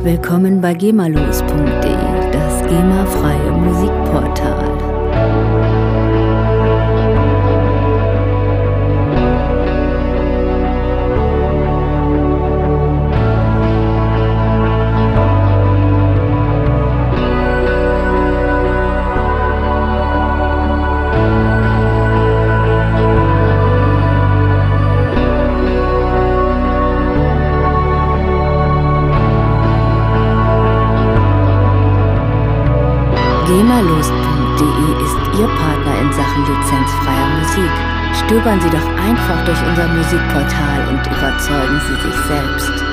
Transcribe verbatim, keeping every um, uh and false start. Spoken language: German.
Willkommen bei gemalos punkt de, das GEMA-freie Musikportal. gemalos punkt de ist Ihr Partner in Sachen lizenzfreier Musik. Stöbern Sie doch einfach durch unser Musikportal und überzeugen Sie sich selbst.